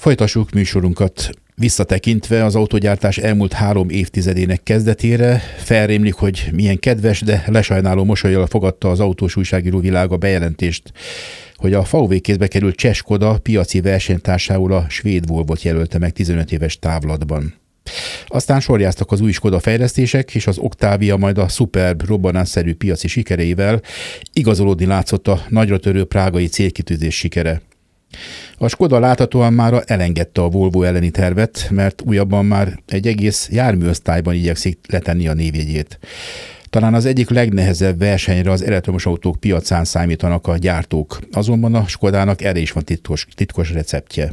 Folytassuk műsorunkat visszatekintve az autógyártás elmúlt 3 évtizedének kezdetére. Felrémlik, hogy milyen kedves, de lesajnáló mosollyal fogadta az autós újságíró világ a bejelentést, hogy a VW kézbe került cseh Škoda piaci versenytársául a svéd Volvot jelölte meg 15 éves távlatban. Aztán sorjáztak az új Škoda fejlesztések, és az Octavia majd a Superb robbanásszerű piaci sikereivel igazolódni látszott a nagyra törő prágai célkitűzés sikere. A Škoda láthatóan már elengedte a Volvo elleni tervet, mert újabban már egy egész járműosztályban igyekszik letenni a névjegyét. Talán az egyik legnehezebb versenyre az elektromos autók piacán számítanak a gyártók, azonban a Škodának erre is van titkos receptje.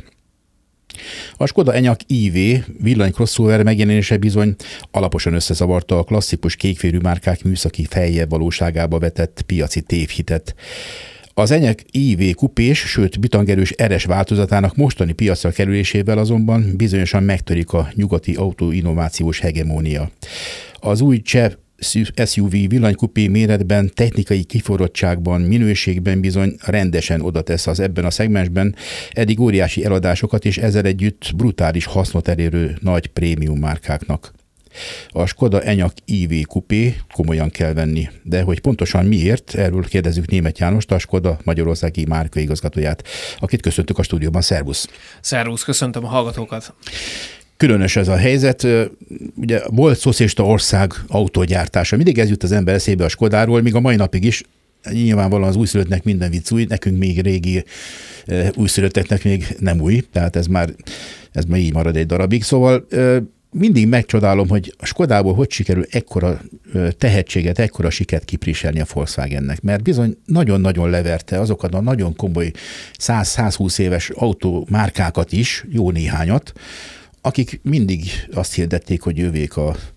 A Škoda Enyaq iV villany crossover megjelenése bizony alaposan összezavarta a klasszikus kékférű márkák műszaki fejjel valóságába vetett piaci tévhitet. Az Enyaq iV kupés, sőt bitangerős RS változatának mostani piacra kerülésével azonban bizonyosan megtörik a nyugati autóinnovációs hegemónia. Az új cseh SUV villanykupé méretben, technikai kiforrottságban, minőségben bizony rendesen odatesz az ebben a szegmensben eddig óriási eladásokat, és ezzel együtt brutális hasznot elérő nagy prémium márkáknak. A Škoda Enyaq iV kupé komolyan kell venni, de hogy pontosan miért, erről kérdezzük Németh Jánost, a Škoda magyarországi márkaigazgatóját, akit köszöntök a stúdióban. Szervusz! Szervusz, köszöntöm a hallgatókat! Különös ez a helyzet. Ugye volt szocialista ország autógyártása. Mindig ez jut az ember eszébe a Škodáról, míg a mai napig is. Nyilvánvalóan az újszülöttnek minden vicc új, nekünk még régi újszülötteknek még nem új, tehát ez már így marad egy darabig. Szóval mindig megcsodálom, hogy a Škodából hogy sikerül ekkora tehetséget, ekkora sikert kipriselni a Volkswagennek, mert bizony nagyon-nagyon leverte azokat a nagyon komoly 100-120 éves autómárkákat is, jó néhányat, akik mindig azt hirdették, hogy ővék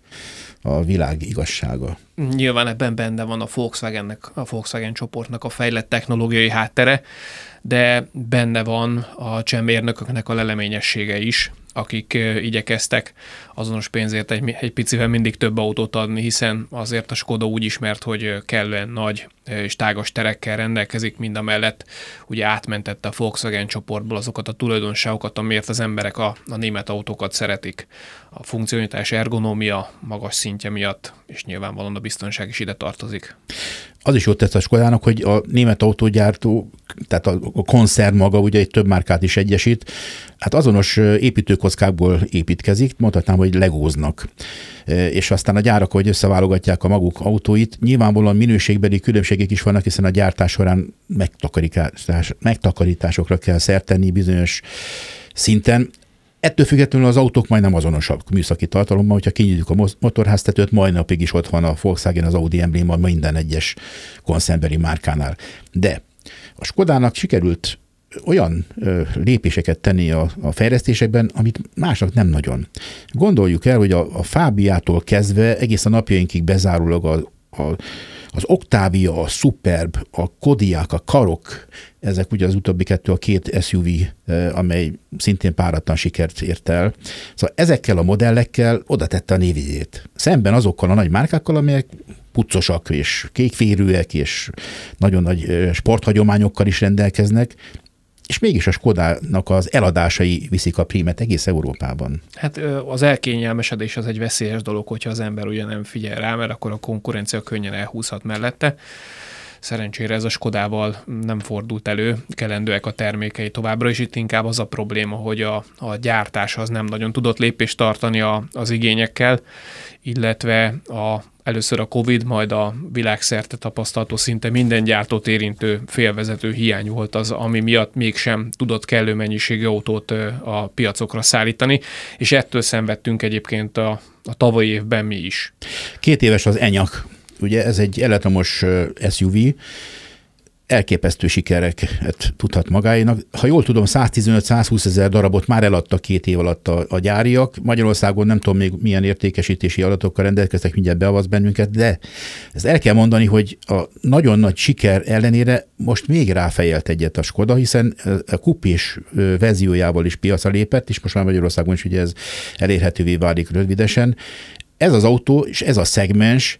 a világ igazsága. Nyilván ebben benne van a Volkswagen csoportnak a fejlett technológiai háttere, de benne van a cseh mérnököknek a leleményessége is, akik igyekeztek azonos pénzért egy picivel mindig több autót adni, hiszen azért a Škoda úgy ismert, hogy kellően nagy és tágas terekkel rendelkezik, mindamellett ugye átmentette a Volkswagen csoportból azokat a tulajdonságokat, amiért az emberek a német autókat szeretik. A funkcionalitás, ergonómia magas szintje miatt, és nyilvánvalóan a biztonság is ide tartozik. Az is jót tesz a Škodának, hogy a német autógyártó, tehát a koncern maga ugye egy több márkát is egyesít, hát azonos építőkockákból építkezik, mondhatnám, hogy legóznak. És aztán a gyárak, hogy összeválogatják a maguk autóit, nyilvánvalóan minőségbeli különbségek is vannak, hiszen a gyártás során megtakarításokra kell szert tenni bizonyos szinten. Ettől függetlenül az autók majdnem azonosak műszaki tartalommal, hogyha kinyitjuk a motorháztetőt, mai napig is ott van a Volkswagen, az Audi embléma minden egyes konszernbeli márkánál. De a Škodának sikerült olyan lépéseket tenni a fejlesztésekben, amit másnak nem nagyon. Gondoljuk el, hogy a Fabiától kezdve egész a napjainkig bezárólag az Octavia, a Superb, a Kodiaq, a Karoq, ezek ugye az utóbbi kettő a 2 SUV, amely szintén páratlan sikert ért el. Szóval ezekkel a modellekkel oda tette a névjegyét. Szemben azokkal a nagy márkákkal, amelyek puccosak és kékférűek, és nagyon nagy sporthagyományokkal is rendelkeznek, és mégis a Škodának az eladásai viszik a prímet egész Európában. Hát az elkényelmesedés az egy veszélyes dolog, hogyha az ember ugye nem figyel rá, mert akkor a konkurencia könnyen elhúzhat mellette. Szerencsére ez a Škodával nem fordult elő, kelendőek a termékei továbbra is. Itt inkább az a probléma, hogy a gyártás az nem nagyon tudott lépést tartani az igényekkel, illetve először a Covid, majd a világszerte tapasztalható szinte minden gyártót érintő félvezető hiány volt az, ami miatt mégsem tudott kellő mennyiségű autót a piacokra szállítani, és ettől szenvedtünk egyébként a tavalyi évben mi is. 2 éves az Enyaq, ugye ez egy elektromos SUV, elképesztő sikereket tudhat magáénak. Ha jól tudom, 115-120 ezer darabot már eladtak 2 év alatt a gyáriak. Magyarországon nem tudom még milyen értékesítési adatokkal rendelkeztek, mindjárt beavasz bennünket, de ezt el kell mondani, hogy a nagyon nagy siker ellenére most még ráfejelt egyet a Škoda, hiszen a kupés verziójával is piacra lépett, és most már Magyarországon is ugye ez elérhetővé válik rövidesen. Ez az autó és ez a szegmens,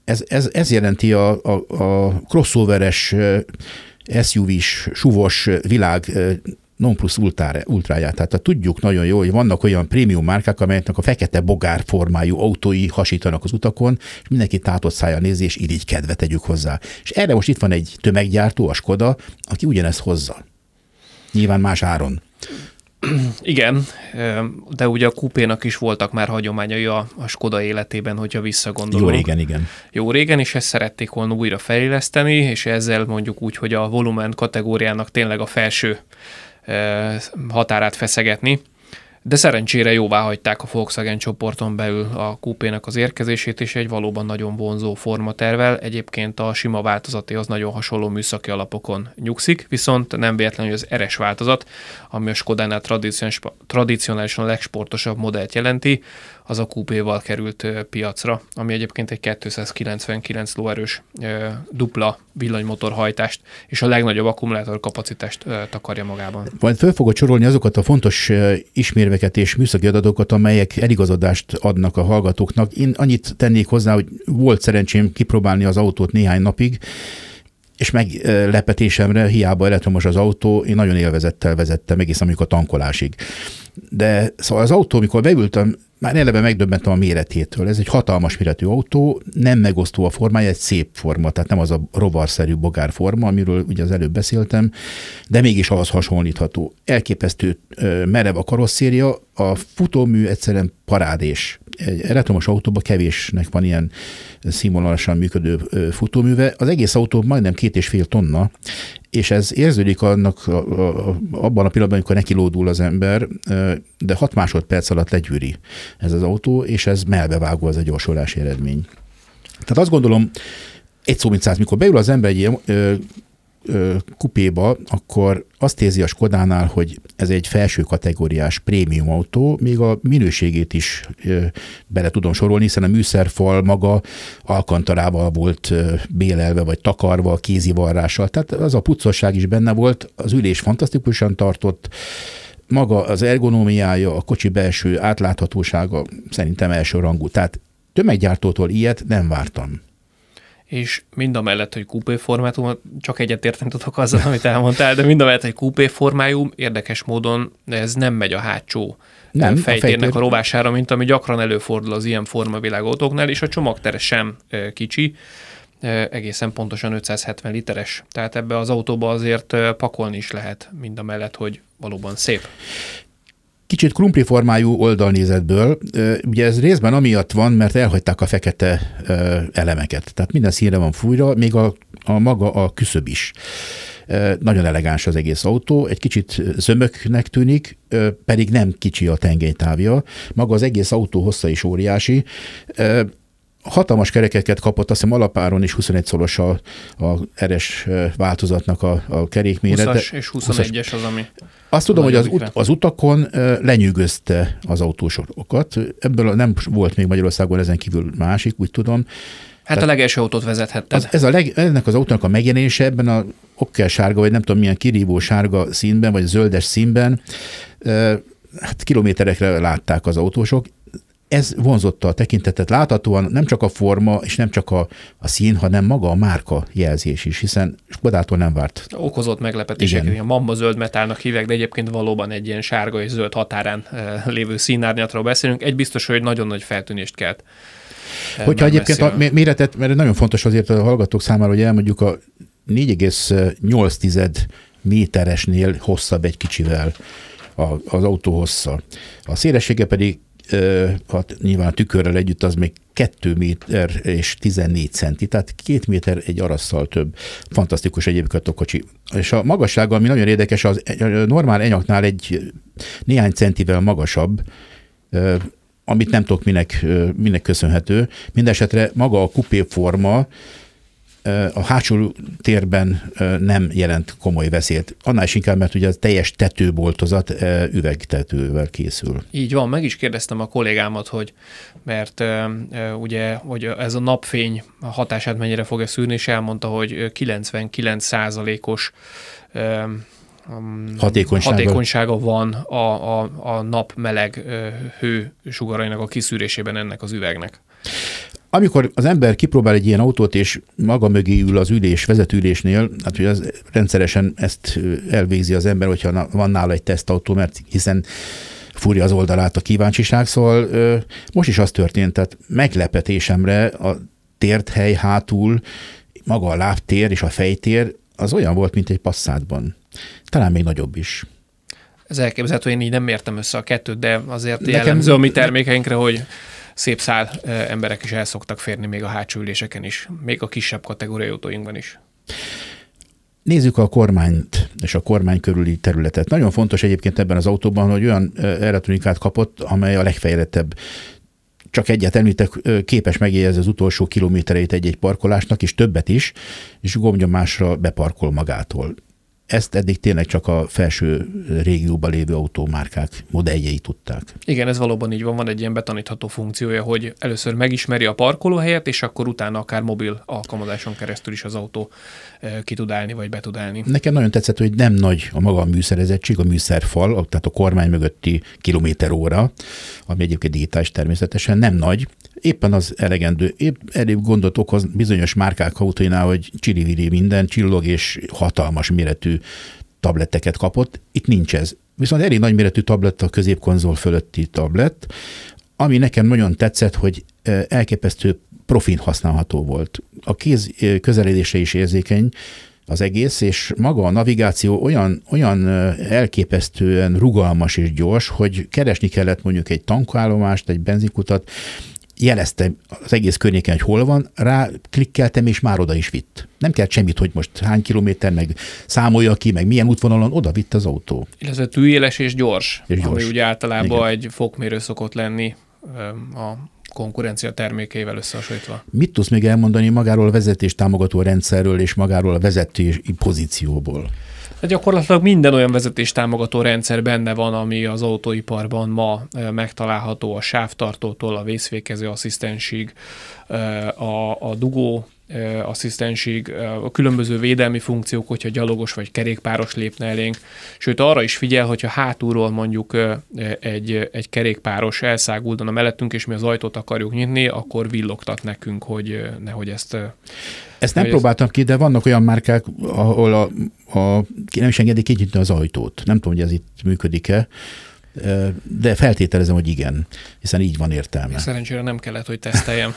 ez jelenti a crossoveres, SUV-s, SUV-s világ non plus ultráját. Tehát tudjuk nagyon jól, hogy vannak olyan prémium márkák, amelyeknek a fekete bogár formájú autói hasítanak az utakon, és mindenki tátott szájjal nézi, és irigykedve tegyük hozzá. És erre most itt van egy tömeggyártó, a Skoda, aki ugyanezt hozza. Nyilván más áron. Igen, de ugye a kupénak is voltak már hagyományai a Skoda életében, hogyha visszagondolunk. Jó régen, igen. Jó régen, és ezt szerették volna újra fejleszteni, és ezzel mondjuk úgy, hogy a volumen kategóriának tényleg a felső határát feszegetni. De szerencsére jóvá hagyták a Volkswagen csoporton belül a kupének az érkezését, és egy valóban nagyon vonzó formatervvel. Egyébként a sima változaté az nagyon hasonló műszaki alapokon nyugszik, viszont nem véletlenül, hogy az RS változat, ami a Skodánál tradicionálisan a legsportosabb modellt jelenti, az a kupéval került piacra, ami egyébként egy 299 lóerős dupla villanymotorhajtást és a legnagyobb akkumulátorkapacitást takarja magában. Majd föl fogod sorolni azokat a fontos ismérveket és műszaki adatokat, amelyek eligazodást adnak a hallgatóknak. Én annyit tennék hozzá, hogy volt szerencsém kipróbálni az autót néhány napig, és meglepetésemre, hiába elektromos az autó, én nagyon élvezettel vezettem egészen mondjuk a tankolásig. De szóval az autó, amikor beültem, már eleve megdöbbentem a méretétől. Ez egy hatalmas méretű autó, nem megosztó a formája, egy szép forma, tehát nem az a rovarszerű bogár forma, amiről ugye az előbb beszéltem, de mégis ahhoz hasonlítható. Elképesztő merev a karosszéria, a futómű egyszerűen parádés. Egy elektromos autóban kevésnek van ilyen színvonalasan működő futóműve. Az egész autó majdnem 2,5 tonna, és ez érződik annak abban a pillanatban, amikor nekilódul az ember, de 6 másodperc alatt legyűri ez az autó, és ez melbevágó az a gyorsulási eredmény. Tehát azt gondolom, egy szó mint száz, mikor beül az ember egy ilyen kupéba, akkor azt érzi a Skodánál, hogy ez egy felső kategóriás prémium autó, még a minőségét is bele tudom sorolni, hiszen a műszerfal maga alkantarával volt bélelve, vagy takarva, kézivarrással, tehát az a puccosság is benne volt, az ülés fantasztikusan tartott, maga az ergonómiája, a kocsi belső átláthatósága szerintem elsőrangú. Tehát tömeggyártótól ilyet nem vártam. És mindamellett, hogy kupé formátum, csak egyetérteni tudok azzal, amit elmondtál, de mindamellett, hogy kupé formájú, érdekes módon ez nem megy a hátsó fejtérnek a rovására, mint ami gyakran előfordul az ilyen formavilágautóknál, és a csomagtere sem kicsi, egészen pontosan 570 literes. Tehát ebbe az autóba azért pakolni is lehet, mindamellett, hogy valóban szép. Kicsit krumpli formájú oldalnézetből, ugye ez részben amiatt van, mert elhagyták a fekete elemeket. Tehát minden színre van fújra, még a maga a küszöb is. Nagyon elegáns az egész autó, egy kicsit zömöknek tűnik, pedig nem kicsi a tengelytávja. Maga az egész autó hossza is óriási. Hatalmas kerekeket kapott, azt hiszem alapáron is 21 szoros a RS változatnak a kerékmérete. 20-as és 21-es az, ami... Azt tudom, hogy az utakon lenyűgözte az autósokat. Ebből nem volt még Magyarországon ezen kívül másik, úgy tudom. Hát a legelső autót vezethetted. Ennek az autónak a megjelenése ebben a okkel-sárga, vagy nem tudom milyen kirívó sárga színben, vagy zöldes színben, hát kilométerekre látták az autósok. Ez vonzotta a tekintetet. Láthatóan nem csak a forma, és nem csak a szín, hanem maga a márka jelzés is, hiszen Skodától nem várt. Okozott meglepetéseket, a mamba zöld metálnak hívják, de egyébként valóban egy ilyen sárga és zöld határán lévő színárnyatról beszélünk. Egy biztos, hogy nagyon nagy feltűnést kelt. Hogyha egyébként a méretet, mert nagyon fontos azért a hallgatók számára, hogy elmondjuk a 4,8 méteresnél hosszabb egy kicsivel az autó hossza. A szélessége pedig nyilván a tükörrel együtt az még 2 méter és 14 centi, tehát 2 méter egy arasszal több. Fantasztikus egyébként a kocsi. És a magassága, ami nagyon érdekes, az normál enyaknál egy néhány centivel magasabb, amit nem tudok minek köszönhető. Mindenesetre maga a kupé forma a hátsó térben nem jelent komoly veszélyt. Annál is inkább, mert ugye a teljes tetőboltozat üvegtetővel készül. Így van, meg is kérdeztem a kollégámat, mert ugye, hogy ez a napfény hatását mennyire fogja szűrni, és elmondta, hogy 99%-os hatékonysága van a nap meleg hő sugarainak a kiszűrésében ennek az üvegnek. Amikor az ember kipróbál egy ilyen autót, és maga mögé ül az vezetőülésnél, hát ugye az rendszeresen ezt elvégzi az ember, hogyha van nála egy tesztautó, mert hiszen fúrja az oldalát a kíváncsiság, szóval most is az történt, tehát meglepetésemre a térdhely hátul, maga a lábtér és a fejtér az olyan volt, mint egy Passatban. Talán még nagyobb is. Ez elképzelhető, én így nem értem össze a kettőt, de azért jellemző a mi termékeinkre, hogy szép szál emberek is el szoktak férni még a hátsó üléseken is, még a kisebb kategóriai autóinkban is. Nézzük a kormányt és a kormány körüli területet. Nagyon fontos egyébként ebben az autóban, hogy olyan elektronikát kapott, amely a legfejlettebb. Csak egyet említek, képes megjegyezni az utolsó kilométereit egy-egy parkolásnak, és többet is, és gombnyomásra beparkol magától. Ezt eddig tényleg csak a felső régióban lévő autómárkák modelljei tudták. Igen, ez valóban így van. Van egy ilyen betanítható funkciója, hogy először megismeri a parkolóhelyet, és akkor utána akár mobil alkalmazáson keresztül is az autó ki tud állni, vagy be tud állni. Nekem nagyon tetszett, hogy nem nagy a maga a műszerezettség, a műszerfal, tehát a kormány mögötti kilométeróra, ami egyébként digitális természetesen nem nagy, éppen az elegendő. Épp elég gondot okoz bizonyos márkák autóinál, hogy csiriviri minden, csillog és hatalmas méretű tabletteket kapott. Itt nincs ez. Viszont elég nagy méretű tablett a középkonzol fölötti tablett, ami nekem nagyon tetszett, hogy elképesztő profin használható volt. A kéz közeledésre is érzékeny az egész, és maga a navigáció olyan elképesztően rugalmas és gyors, hogy keresni kellett mondjuk egy tankállomást, egy benzinkutat, jelezte az egész környéken, hogy hol van, rá klikkeltem, és már oda is vitt. Nem kellett semmit, hogy most hány kilométer, meg számolja ki, meg milyen útvonalon, oda vitt az autó. Illetve tűéles és gyors. Ami ugye általában igen, egy fokmérő szokott lenni a konkurencia termékeivel összehasonlítva. Mit tudsz még elmondani magáról a vezetéstámogató rendszerről és magáról a vezetői pozícióból? De gyakorlatilag minden olyan vezetéstámogató rendszer benne van, ami az autóiparban ma megtalálható, a sávtartótól a vészfékező asszisztensig, a dugó asszisztensig, a különböző védelmi funkciók, hogyha gyalogos vagy kerékpáros lépne elénk. Sőt, arra is figyel, hogyha hátulról mondjuk egy kerékpáros elszáguldana mellettünk, és mi az ajtót akarjuk nyitni, akkor villogtat nekünk, hogy nehogy ezt... Ezt nem próbáltam ki, de vannak olyan márkák, ahol nem is engedik kinyitni az ajtót. Nem tudom, hogy ez itt működik-e, de feltételezem, hogy igen, hiszen így van értelme. Szerencsére nem kellett, hogy teszteljem.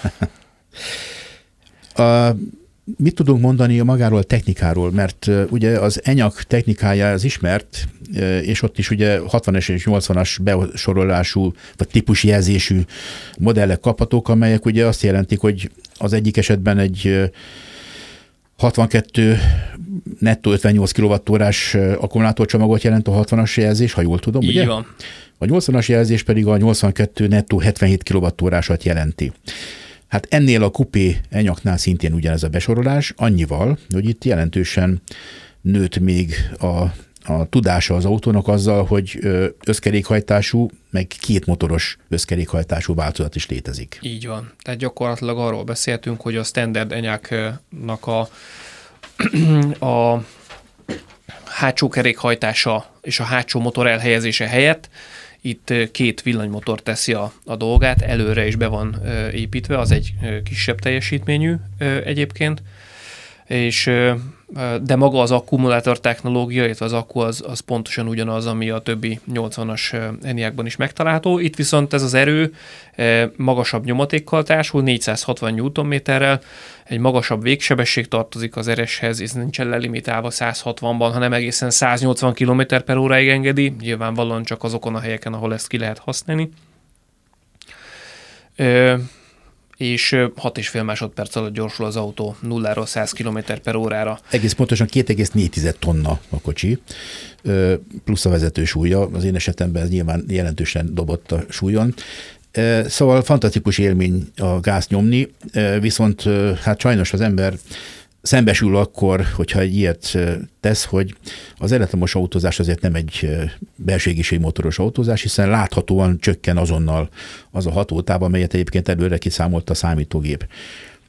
Mit tudunk mondani magáról a technikáról, mert ugye az ENYAK technikája az ismert, és ott is ugye 60-es és 80-as besorolású, vagy típusjelzésű modellek kaphatók, amelyek ugye azt jelentik, hogy az egyik esetben egy 62 nettó 58 kWh-s akkumulátorcsomagot jelent a 60-as jelzés, ha jól tudom, így ugye? Van. A 80-as jelzés pedig a 82 nettó 77 kWh-sat jelenti. Hát ennél a kupé ENYAK-nál szintén ugyanez a besorolás, annyival, hogy itt jelentősen nőtt még a tudása az autónak azzal, hogy összkerékhajtású, meg kétmotoros összkerékhajtású változat is létezik. Így van. Tehát gyakorlatilag arról beszéltünk, hogy a standard ENYAK-nak a hátsó kerékhajtása és a hátsó motor elhelyezése helyett itt két villanymotor teszi a dolgát, előre is be van építve, az egy kisebb teljesítményű egyébként, de maga az akkumulátor technológia, illetve az akku az pontosan ugyanaz, ami a többi 80-as ENYAK-ban is megtalálható. Itt viszont ez az erő magasabb nyomatékkal társul, 460 Nm-rel, egy magasabb végsebesség tartozik az RS-hez, ez nincsen lelimitálva 160-ban, hanem egészen 180 km/h-ig engedi, nyilvánvalóan csak azokon a helyeken, ahol ezt ki lehet használni. És 6,5 másodperc alatt gyorsul az autó 0-ról 100 km/h-ra. Egész pontosan 2,4 tonna a kocsi, plusz a vezető súlya. Az én esetemben ez nyilván jelentősen dobott a súlyon. Szóval fantasztikus élmény a gázt nyomni, viszont hát sajnos az ember szembesül akkor, hogyha egy ilyet tesz, hogy az elektromos autózás azért nem egy belső égésű motoros autózás, hiszen láthatóan csökken azonnal az a hatótáv, amelyet egyébként előre kiszámolt a számítógép.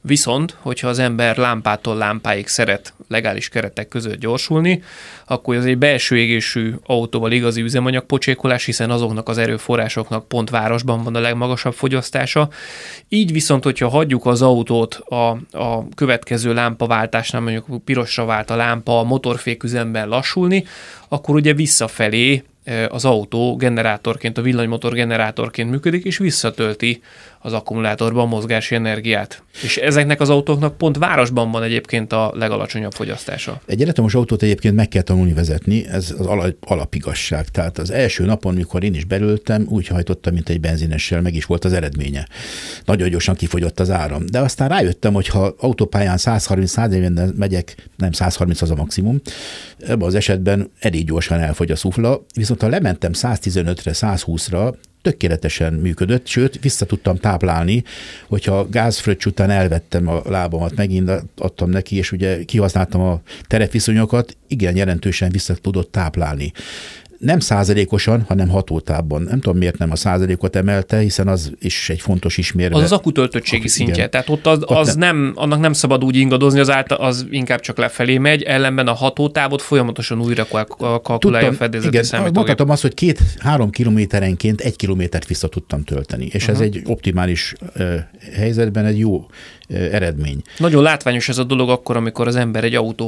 Viszont, hogyha az ember lámpától lámpáig szeret legális keretek között gyorsulni, akkor ez egy belső égésű autóval igazi üzemanyagpocsékolás, hiszen azoknak az erőforrásoknak pont városban van a legmagasabb fogyasztása. Így viszont, hogyha hagyjuk az autót a következő lámpaváltásnál, mondjuk pirosra vált a lámpa, a motorféküzemben lassulni, akkor ugye visszafelé az autó generátorként, a villanymotor generátorként működik, és visszatölti az akkumulátorban a mozgási energiát. És ezeknek az autóknak pont városban van egyébként a legalacsonyabb fogyasztása. Egy elektromos autót egyébként meg kell tanulni vezetni, ez az alapigasság. Tehát az első napon, mikor én is belültem, úgy hajtottam, mint egy benzinessel, meg is volt az eredménye. Nagyon gyorsan kifogyott az áram. De aztán rájöttem, hogy ha autópályán 130-140-nel megyek, nem 130 az a maximum, ebben az esetben elég gyorsan elfogy a szufla, viszont ha lementem 115-re, 120-ra, tökéletesen működött, sőt, vissza tudtam táplálni, hogyha gázfröccs után elvettem a lábamat, megint adtam neki, és ugye kihasználtam a terepviszonyokat, igen, jelentősen vissza tudott táplálni. Nem százalékosan, hanem hatótávban. Nem tudom, miért nem a százalékot emelte, hiszen az is egy fontos ismérve. Az akkutöltöttségi szintje. Igen. Tehát ott annak nem szabad úgy ingadozni, az inkább csak lefelé megy, ellenben a hatótávot folyamatosan újra kalkulálja a fedélzeti számítógép. Mondhatom azt, hogy 2-3 kilométerenként 1 kilométert vissza tudtam tölteni, és ez egy optimális helyzetben egy jó eredmény. Nagyon látványos ez a dolog akkor, amikor az ember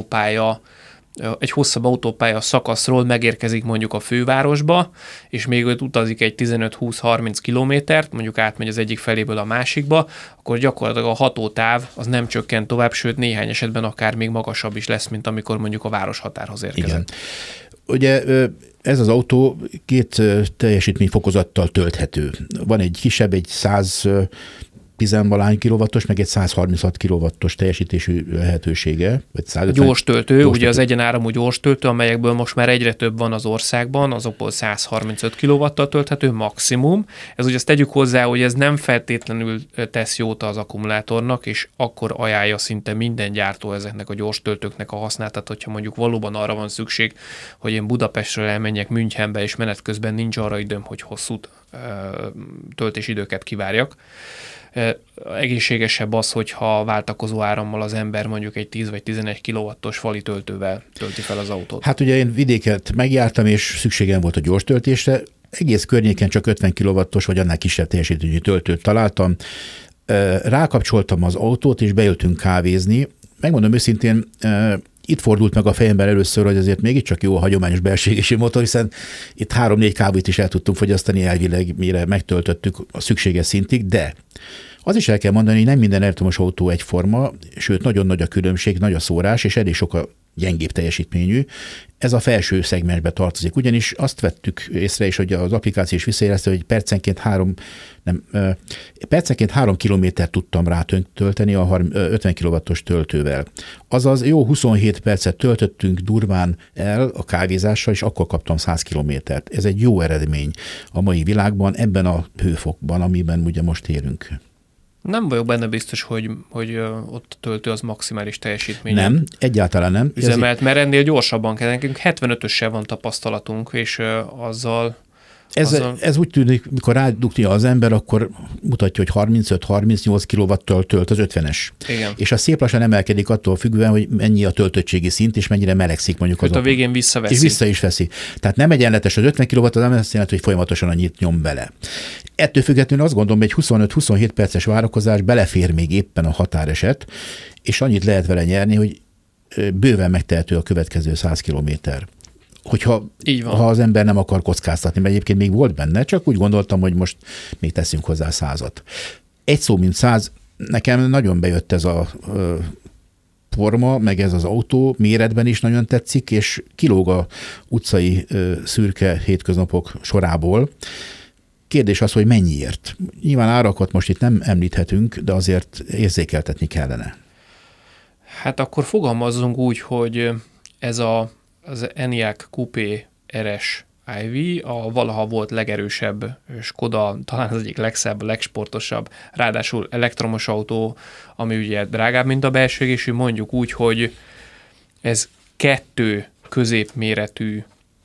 egy hosszabb autópálya szakaszról megérkezik mondjuk a fővárosba, és még ott utazik egy 15-20-30 kilométert, mondjuk átmegy az egyik feléből a másikba, akkor gyakorlatilag a hatótáv az nem csökkent tovább, sőt néhány esetben akár még magasabb is lesz, mint amikor mondjuk a városhatárhoz érkezett. Igen. Ugye ez az autó 2 teljesítményfokozattal tölthető. Van egy kisebb, egy 110-valány kilowattos, meg egy 136 kilowattos teljesítésű lehetősége. Vagy gyors töltő, ugye az egyenáramú gyors töltő, amelyekből most már egyre több van az országban, azokból 135 kilowattal tölthető maximum. Ez ugye azt tegyük hozzá, hogy ez nem feltétlenül tesz jót az akkumulátornak, és akkor ajánlja szinte minden gyártó ezeknek a gyors töltőknek a használatát, hogyha mondjuk valóban arra van szükség, hogy én Budapestről elmenjek Münchenbe, és menet közben nincs arra időm, hogy hosszú töltésidőket kivárjak. Egészségesebb az, hogyha váltakozó árammal az ember mondjuk egy 10 vagy 11 kilowattos fali töltővel tölti fel az autót. Hát ugye én vidéket megjártam, és szükségem volt a gyors töltésre. Egész környéken csak 50 kilowattos vagy annál kisebb teljesítményű töltőt találtam. Rákapcsoltam az autót, és beültünk kávézni. Megmondom őszintén, itt fordult meg a fejemben először, hogy azért mégiscsak jó a hagyományos belső égésű motor, hiszen itt 3-4 kávét is el tudtunk fogyasztani elvileg, mire megtöltöttük a szükséges szintig, de az is el kell mondani, hogy nem minden elektromos autó egyforma, sőt nagyon nagy a különbség, nagy a szórás, és elég sok a gyengébb teljesítményű. Ez a felső szegmensbe tartozik. Ugyanis azt vettük észre is, hogy az applikáció is visszajelezte, hogy percenként 3 kilométert tudtam rátölteni a 50 kW-os töltővel. Azaz jó 27 percet töltöttünk durván el a kávézással, és akkor kaptam 100 kilométert. Ez egy jó eredmény a mai világban, ebben a hőfokban, amiben ugye most élünk. Nem vagyok benne biztos, hogy ott töltő az maximális teljesítmény. Nem, egyáltalán nem. Üzemelt, mert ennél gyorsabban kell. Nekünk 75-össel van tapasztalatunk, és azzal... Ez úgy tűnik, mikor rádugja az ember, akkor mutatja, hogy 35-38 kilowattal tölt az 50-es. Igen. És az szép lassan emelkedik attól függően, hogy mennyi a töltöttségi szint, és mennyire melegszik mondjuk az a végén visszaveszi. És vissza is veszi. Tehát nem egyenletes az 50 kilowatt, az nem azt jelenti, hogy folyamatosan annyit nyom bele. Ettől függetlenül azt gondolom, hogy egy 25-27 perces várakozás belefér még éppen a határeset, és annyit lehet vele nyerni, hogy bőven megtehető a következő 100 kilométer. Hogyha ha az ember nem akar kockáztatni, mert egyébként még volt benne, csak úgy gondoltam, hogy most még teszünk hozzá 100-at. Egy szó, mint 100, nekem nagyon bejött ez a forma, meg ez az autó, méretben is nagyon tetszik, és kilóg a utcai szürke hétköznapok sorából. Kérdés az, hogy mennyiért. Nyilván árakat most itt nem említhetünk, de azért érzékeltetni kellene. Hát akkor fogalmazzunk úgy, hogy ez az Enyaq Coupé RS IV, a valaha volt legerősebb Skoda, talán az egyik legszebb, legsportosabb, ráadásul elektromos autó, ami ugye drágább, mint a belső égésű, mondjuk úgy, hogy ez 2 középméretű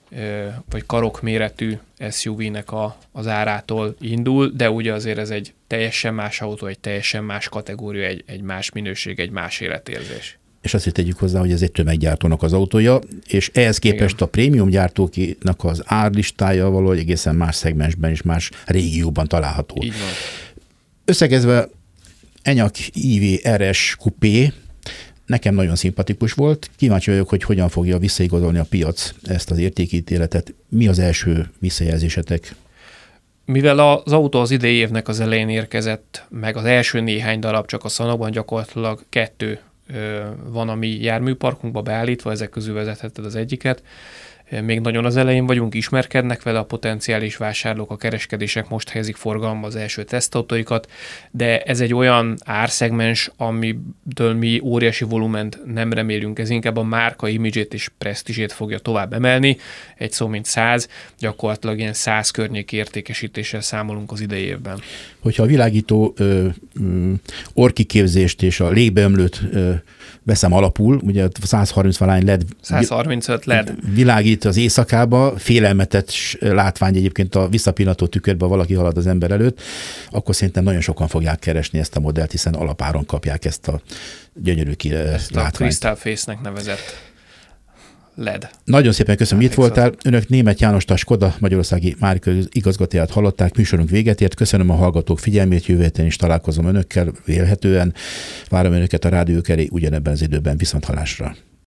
vagy karokméretű SUV-nek az árától indul, de ugye azért ez egy teljesen más autó, egy teljesen más kategória, egy más minőség, egy más életérzés. És azt tegyük hozzá, hogy ez egy tömeggyártónak az autója, és ehhez képest igen, a prémium gyártóknak az árlistája valahogy egészen más szegmensben és más régióban található. Így van. Összegezve, Enyaq iV RS Coupé nekem nagyon szimpatikus volt. Kíváncsi vagyok, hogy hogyan fogja visszaigazolni a piac ezt az értékítéletet. Mi az első visszajelzésetek? Mivel az autó az idei évnek az elején érkezett, meg az első néhány darab csak a szalonban, gyakorlatilag 2 van a mi járműparkunkba beállítva, ezek közül vezethetted az egyiket. Még nagyon az elején vagyunk, ismerkednek vele a potenciális vásárlók, a kereskedések most helyezik forgalomba az első tesztautóikat, de ez egy olyan árszegmens, amitől mi óriási volument nem remélünk, ez inkább a márka imidzsét és presztízsét fogja tovább emelni, egy szó mint 100, gyakorlatilag ilyen 100 környéki értékesítéssel számolunk az idei évben. Hogyha a világító orkiképzést és a légbeömlőt veszem alapul, ugye 130-valány LED 135 LED világít az éjszakába, félelmetes látvány egyébként a visszapillantó tükörben, valaki halad az ember előtt, akkor szerintem nagyon sokan fogják keresni ezt a modellt, hiszen alapáron kapják ezt a gyönyörű látványt. A Crystal Face-nek nevezett LED. Nagyon szépen köszönöm, hogy itt voltál. Önök Németh Jánost, a Skoda Magyarországi márka igazgatóját hallották, műsorunk véget ért. Köszönöm a hallgatók figyelmét, jövő héten is találkozom önökkel, vélhetően. Várom önöket a rádió elé ugyanebben az időben, viszonthallásra.